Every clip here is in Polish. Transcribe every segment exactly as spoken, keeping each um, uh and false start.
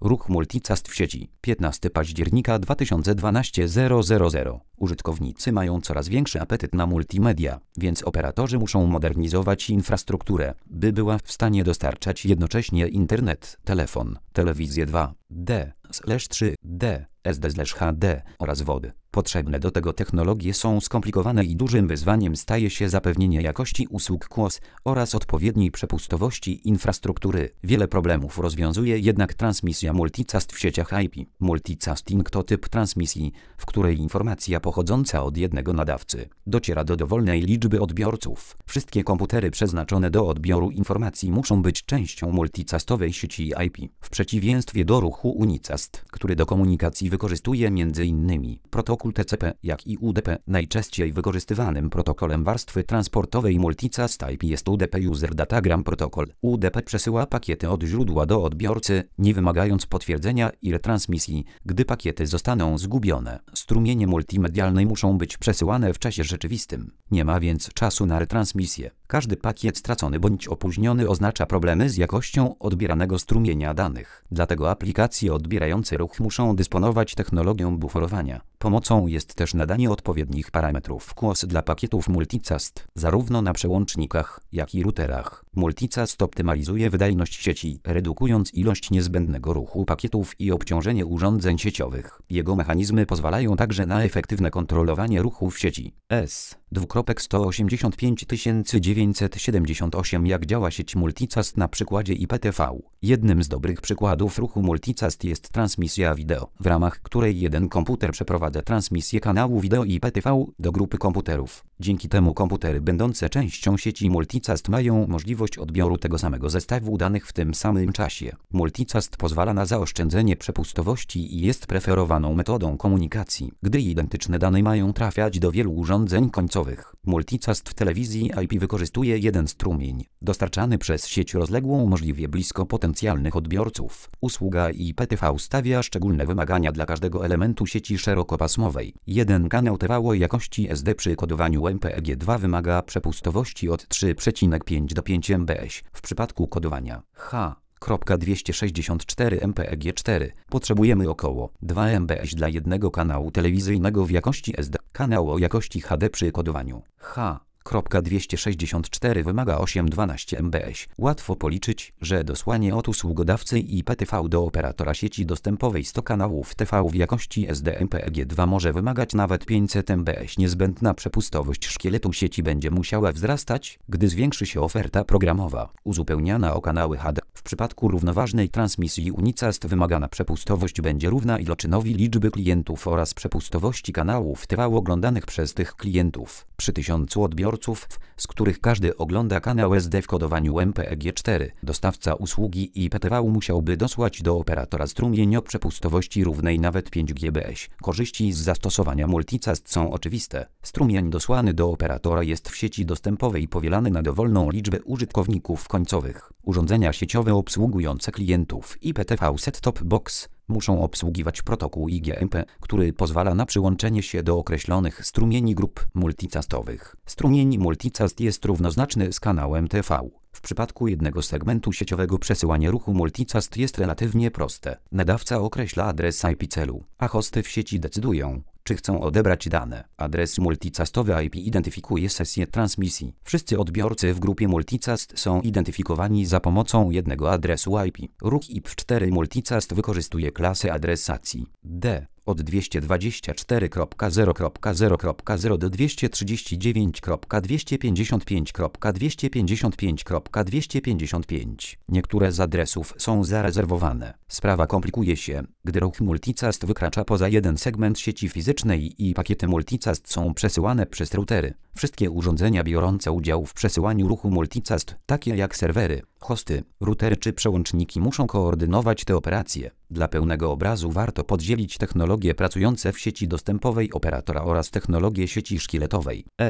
Ruch multicast w sieci. piętnastego października dwa tysiące dwunastego zero zero zero. Użytkownicy mają coraz większy apetyt na multimedia, więc operatorzy muszą modernizować infrastrukturę, by była w stanie dostarczać jednocześnie internet, telefon, telewizję dwa D, trzy D, S D H D oraz wody. Potrzebne do tego technologie są skomplikowane i dużym wyzwaniem staje się zapewnienie jakości usług Q O S oraz odpowiedniej przepustowości infrastruktury. Wiele problemów rozwiązuje jednak transmisja multicast w sieciach I P. Multicasting to typ transmisji, w której informacja pochodząca od jednego nadawcy dociera do dowolnej liczby odbiorców. Wszystkie komputery przeznaczone do odbioru informacji muszą być częścią multicastowej sieci I P. W przeciwieństwie do ruchu unicast, który do komunikacji wykorzystuje między innymi protokół T C P, jak i U D P. Najczęściej wykorzystywanym protokolem warstwy transportowej multicast I P jest U D P User Datagram Protocol. U D P przesyła pakiety od źródła do odbiorcy, nie wymagając potwierdzenia i retransmisji, gdy pakiety zostaną zgubione. Strumienie multimedialne muszą być przesyłane w czasie rzeczywistym. Nie ma więc czasu na retransmisję. Każdy pakiet stracony bądź opóźniony oznacza problemy z jakością odbieranego strumienia danych. Dlatego aplikacje odbierające ruch muszą dysponować technologią buforowania. Pomocą jest też nadanie odpowiednich parametrów Q O S dla pakietów multicast, zarówno na przełącznikach, jak i routerach. Multicast optymalizuje wydajność sieci, redukując ilość niezbędnego ruchu pakietów i obciążenie urządzeń sieciowych. Jego mechanizmy pozwalają także na efektywne kontrolowanie ruchu w sieci. S sto osiemdziesiąt pięć tysięcy dziewięćset siedemdziesiąt osiem Jak działa sieć multicast na przykładzie I P T V. Jednym z dobrych przykładów ruchu multicast jest transmisja wideo, w ramach której jeden komputer przeprowadza transmisję kanału wideo I P T V do grupy komputerów. Dzięki temu komputery będące częścią sieci multicast mają możliwość odbioru tego samego zestawu danych w tym samym czasie. Multicast pozwala na zaoszczędzenie przepustowości i jest preferowaną metodą komunikacji, gdy identyczne dane mają trafiać do wielu urządzeń końcowych. Multicast w telewizji I P wykorzystuje jeden strumień, dostarczany przez sieć rozległą możliwie blisko potencjalnych odbiorców. Usługa I P T V stawia szczególne wymagania dla każdego elementu sieci szerokopasmowej. Jeden kanał T V o jakości S D przy kodowaniu M P E G dwa wymaga przepustowości od trzy przecinek pięć do pięciu megabitów. W przypadku kodowania H dwieście sześćdziesiąt cztery M P E G cztery potrzebujemy około dwa megabity dla jednego kanału telewizyjnego w jakości S D. Kanał o jakości H D przy kodowaniu H dwieście sześćdziesiąt cztery wymaga osiem do dwunastu megabitów. Łatwo policzyć, że dosłanie od usługodawcy I P T V do operatora sieci dostępowej sto kanałów T V w jakości S D M P E G dwa może wymagać nawet pięćset megabitów. Niezbędna przepustowość szkieletu sieci będzie musiała wzrastać, gdy zwiększy się oferta programowa, uzupełniana o kanały H D. W przypadku równoważnej transmisji unicast wymagana przepustowość będzie równa iloczynowi liczby klientów oraz przepustowości kanałów T V oglądanych przez tych klientów. Przy tysiącu odbiorców, z których każdy ogląda kanał S D w kodowaniu M P E G cztery, dostawca usługi I P T V musiałby dosłać do operatora strumień o przepustowości równej nawet pięciu gigabitów. Korzyści z zastosowania multicast są oczywiste. Strumień dosłany do operatora jest w sieci dostępowej powielany na dowolną liczbę użytkowników końcowych. Urządzenia sieciowe obsługujące klientów I P T V set-top box muszą obsługiwać protokół I G M P, który pozwala na przyłączenie się do określonych strumieni grup multicastowych. Strumień multicast jest równoznaczny z kanałem T V. W przypadku jednego segmentu sieciowego przesyłanie ruchu multicast jest relatywnie proste. Nadawca określa adres I P celu, a hosty w sieci decydują, czy chcą odebrać dane. Adres multicastowy I P identyfikuje sesję transmisji. Wszyscy odbiorcy w grupie multicast są identyfikowani za pomocą jednego adresu I P. Ruch I P v cztery multicast wykorzystuje klasę adresacji D od dwieście dwadzieścia cztery kropka zero kropka zero kropka zero do dwieście trzydzieści dziewięć kropka dwieście pięćdziesiąt pięć kropka dwieście pięćdziesiąt pięć kropka dwieście pięćdziesiąt pięć. Niektóre z adresów są zarezerwowane. Sprawa komplikuje się, gdy ruch multicast wykracza poza jeden segment sieci fizycznej i pakiety multicast są przesyłane przez routery. Wszystkie urządzenia biorące udział w przesyłaniu ruchu multicast, takie jak serwery, hosty, routery czy przełączniki, muszą koordynować te operacje. Dla pełnego obrazu warto podzielić technologie pracujące w sieci dostępowej operatora oraz technologię sieci szkieletowej. S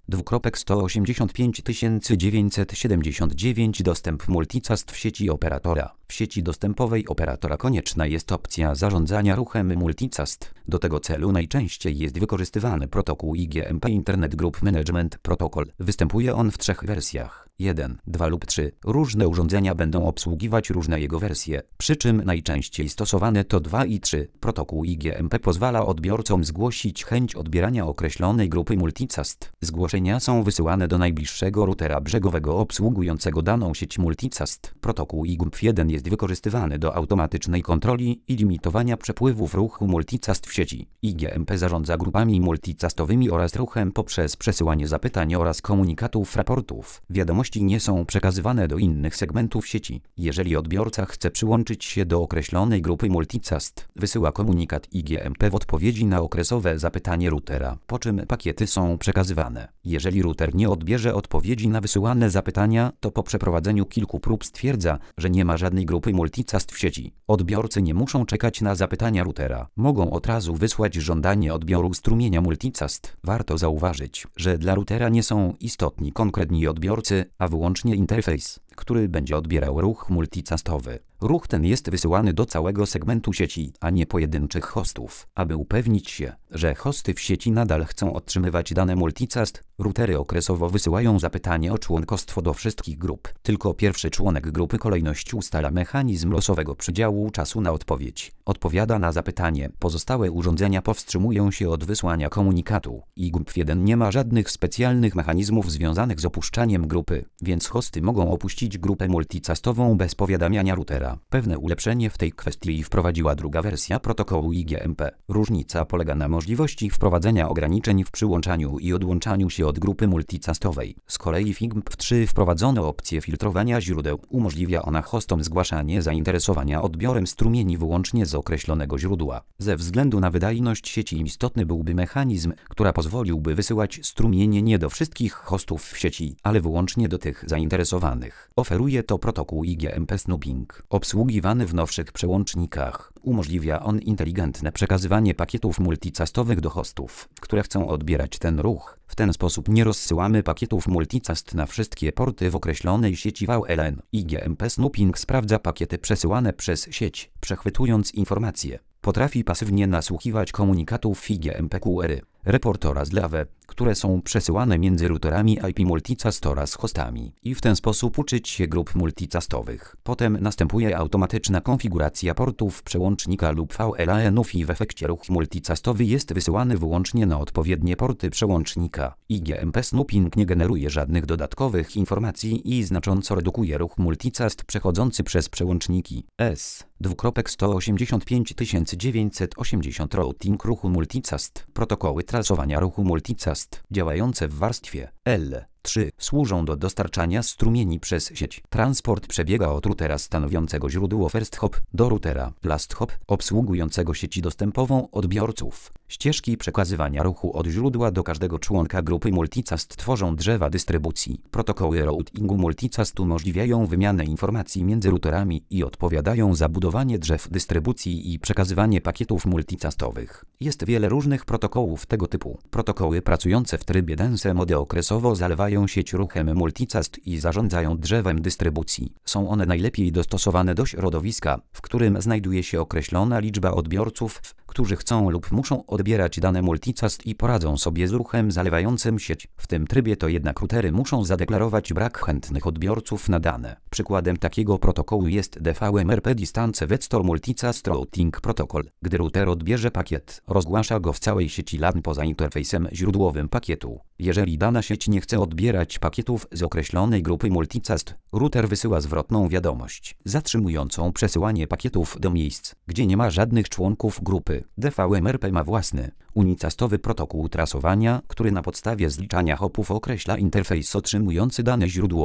Dwukropek sto osiemdziesiąt pięć tysięcy dziewięćset siedemdziesiąt dziewięć Dostęp multicast w sieci operatora. W sieci dostępowej operatora konieczna jest opcja zarządzania ruchem multicast. Do tego celu najczęściej jest wykorzystywany protokół I G M P Internet Group Management Protocol. Występuje on w trzech wersjach. jeden, dwa lub trzy. Różne urządzenia będą obsługiwać różne jego wersje, przy czym najczęściej stosowane to dwa i trzy. Protokół I G M P pozwala odbiorcom zgłosić chęć odbierania określonej grupy multicast. Zgłoszenia są wysyłane do najbliższego routera brzegowego obsługującego daną sieć multicast. Protokół I G M P jeden jest wykorzystywany do automatycznej kontroli i limitowania przepływów ruchu multicast w sieci. I G M P zarządza grupami multicastowymi oraz ruchem poprzez przesyłanie zapytań oraz komunikatów, raportów. Wiadomości nie są przekazywane do innych segmentów sieci. Jeżeli odbiorca chce przyłączyć się do określonej grupy multicast, wysyła komunikat I G M P w odpowiedzi na okresowe zapytanie routera, po czym pakiety są przekazywane. Jeżeli router nie odbierze odpowiedzi na wysyłane zapytania, to po przeprowadzeniu kilku prób stwierdza, że nie ma żadnej grupy multicast w sieci. Odbiorcy nie muszą czekać na zapytania routera. Mogą od razu wysłać żądanie odbioru strumienia multicast. Warto zauważyć, że dla routera nie są istotni konkretni odbiorcy, a wyłącznie interfejs, który będzie odbierał ruch multicastowy. Ruch ten jest wysyłany do całego segmentu sieci, a nie pojedynczych hostów. Aby upewnić się, że hosty w sieci nadal chcą otrzymywać dane multicast, routery okresowo wysyłają zapytanie o członkostwo do wszystkich grup. Tylko pierwszy członek grupy kolejności ustala mechanizm losowego przydziału czasu na odpowiedź. Odpowiada na zapytanie. Pozostałe urządzenia powstrzymują się od wysłania komunikatu. I G M P jeden nie ma żadnych specjalnych mechanizmów związanych z opuszczaniem grupy, więc hosty mogą opuścić grupę multicastową bez powiadamiania routera. Pewne ulepszenie w tej kwestii wprowadziła druga wersja protokołu I G M P. Różnica polega na możliwości wprowadzenia ograniczeń w przyłączaniu i odłączaniu się od grupy multicastowej. Z kolei w I G M P trzy wprowadzono opcję filtrowania źródeł. Umożliwia ona hostom zgłaszanie zainteresowania odbiorem strumieni wyłącznie z określonego źródła. Ze względu na wydajność sieci istotny byłby mechanizm, który pozwoliłby wysyłać strumienie nie do wszystkich hostów w sieci, ale wyłącznie do tych zainteresowanych. Oferuje to protokół I G M P Snooping. Obsługiwany w nowszych przełącznikach, umożliwia on inteligentne przekazywanie pakietów multicastowych do hostów, które chcą odbierać ten ruch. W ten sposób nie rozsyłamy pakietów multicast na wszystkie porty w określonej sieci V L N. I G M P Snooping sprawdza pakiety przesyłane przez sieć, przechwytując informacje. Potrafi pasywnie nasłuchiwać komunikatów I G M P Q R, report oraz L A W, które są przesyłane między routerami I P multicast oraz hostami i w ten sposób uczyć się grup multicastowych. Potem następuje automatyczna konfiguracja portów przełącznika lub V L A N-ów i w efekcie ruch multicastowy jest wysyłany wyłącznie na odpowiednie porty przełącznika. I G M P Snooping nie generuje żadnych dodatkowych informacji i znacząco redukuje ruch multicast przechodzący przez przełączniki. S. Dwukropek sto osiemdziesiąt pięć tysięcy dziewięćset osiemdziesiąt Routing ruchu multicast. Protokoły trasowania ruchu multicast działające w warstwie L trzy służą do dostarczania strumieni przez sieć. Transport przebiega od routera stanowiącego źródło first hop do routera last hop obsługującego sieci dostępową odbiorców. Ścieżki przekazywania ruchu od źródła do każdego członka grupy multicast tworzą drzewa dystrybucji. Protokoły routingu multicast umożliwiają wymianę informacji między routerami i odpowiadają za budowanie drzew dystrybucji i przekazywanie pakietów multicastowych. Jest wiele różnych protokołów tego typu. Protokoły pracujące w trybie dense mode okresowo zalewają sieć ruchem multicast i zarządzają drzewem dystrybucji. Są one najlepiej dostosowane do środowiska, w którym znajduje się określona liczba odbiorców, którzy chcą lub muszą odbierać dane multicast i poradzą sobie z ruchem zalewającym sieć. W tym trybie to jednak routery muszą zadeklarować brak chętnych odbiorców na dane. Przykładem takiego protokołu jest D V M R P Distance Vector Multicast Routing Protocol. Gdy router odbierze pakiet, rozgłasza go w całej sieci LAN poza interfejsem źródłowym pakietu. Jeżeli dana sieć nie chce odbierać pakietów z określonej grupy multicast, router wysyła zwrotną wiadomość, zatrzymującą przesyłanie pakietów do miejsc, gdzie nie ma żadnych członków grupy. D V M R P ma własny, unicastowy protokół trasowania, który na podstawie zliczania hopów określa interfejs otrzymujący dane źródłowe.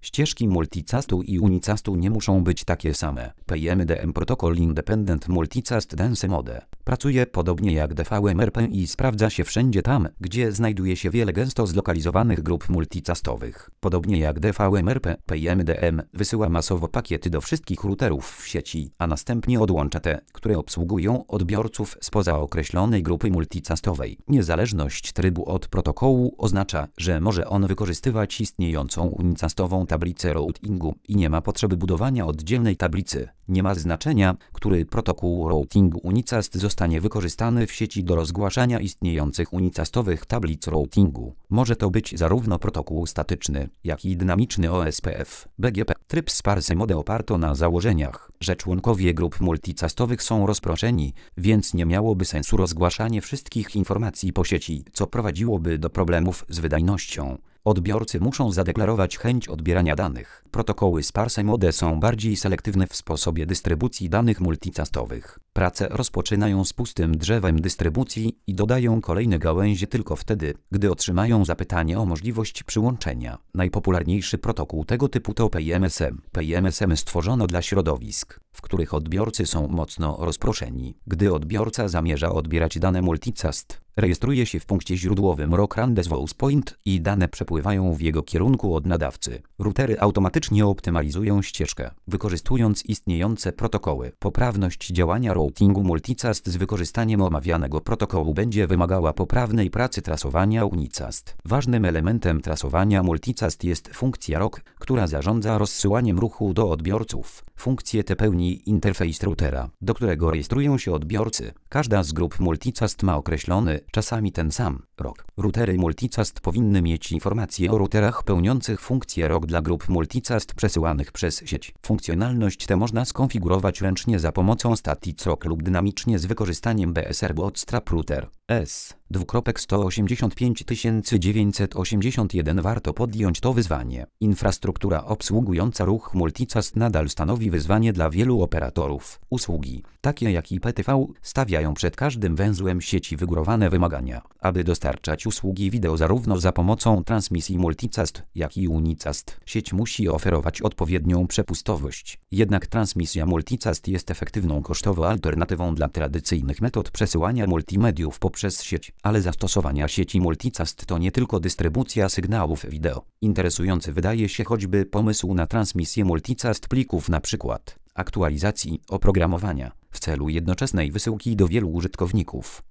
Ścieżki multicastu i unicastu nie muszą być takie same. P I M D M Protocol Independent Multicast Dense Mode pracuje podobnie jak D V M R P i sprawdza się wszędzie tam, gdzie znajduje się wiele gęsto zlokalizowanych grup multicastowych. Podobnie jak D V M R P, P I M D M wysyła masowo pakiety do wszystkich routerów w sieci, a następnie odłącza te, które obsługują odbiorców spoza określonej grupy multicastowej. Niezależność trybu od protokołu oznacza, że może on wykorzystywać istniejącą unicastową tablicę routingu i nie ma potrzeby budowania oddzielnej tablicy. Nie ma znaczenia, który protokół routingu unicast zostanie wykorzystany w sieci do rozgłaszania istniejących unicastowych tablic routingu. Może to być zarówno protokół statyczny, jak i dynamiczny O S P F, B G P. Tryb Sparse Mode oparto na założeniach, że członkowie grup multicastowych są rozproszeni, więc nie miałoby sensu rozgłaszanie wszystkich informacji po sieci, co prowadziłoby do problemów z wydajnością. Odbiorcy muszą zadeklarować chęć odbierania danych. Protokoły Sparse Mode są bardziej selektywne w sposobie dystrybucji danych multicastowych. Prace rozpoczynają z pustym drzewem dystrybucji i dodają kolejne gałęzie tylko wtedy, gdy otrzymają zapytanie o możliwość przyłączenia. Najpopularniejszy protokół tego typu to P I M S M. P I M S M stworzono dla środowisk, w których odbiorcy są mocno rozproszeni. Gdy odbiorca zamierza odbierać dane multicast, rejestruje się w punkcie źródłowym Rock Rendezvous Point i dane przepływają w jego kierunku od nadawcy. Routery automatycznie optymalizują ścieżkę, wykorzystując istniejące protokoły. Poprawność działania routingu multicast z wykorzystaniem omawianego protokołu będzie wymagała poprawnej pracy trasowania unicast. Ważnym elementem trasowania multicast jest funkcja R O C, która zarządza rozsyłaniem ruchu do odbiorców. Funkcję tę pełni interfejs routera, do którego rejestrują się odbiorcy. Każda z grup multicast ma określony, czasami ten sam, R O C. Routery multicast powinny mieć informacje o routerach pełniących funkcję R O C dla grup multicast przesyłanych przez sieć. Funkcjonalność tę można skonfigurować ręcznie za pomocą Static R O C lub dynamicznie z wykorzystaniem B S R Bootstrap Router S. sto osiemdziesiąt pięć tysięcy dziewięćset osiemdziesiąt jeden. Warto podjąć to wyzwanie. Infrastruktura obsługująca ruch multicast nadal stanowi wyzwanie dla wielu operatorów. Usługi, takie jak I P T V, stawiają przed każdym węzłem sieci wygórowane wymagania, aby dostarczać usługi wideo zarówno za pomocą transmisji multicast, jak i unicast. Sieć musi oferować odpowiednią przepustowość. Jednak transmisja multicast jest efektywną kosztowo alternatywą dla tradycyjnych metod przesyłania multimediów poprzez sieć. Ale zastosowania sieci multicast to nie tylko dystrybucja sygnałów wideo. Interesujący wydaje się choćby pomysł na transmisję multicast plików, na przykład aktualizacji oprogramowania, w celu jednoczesnej wysyłki do wielu użytkowników.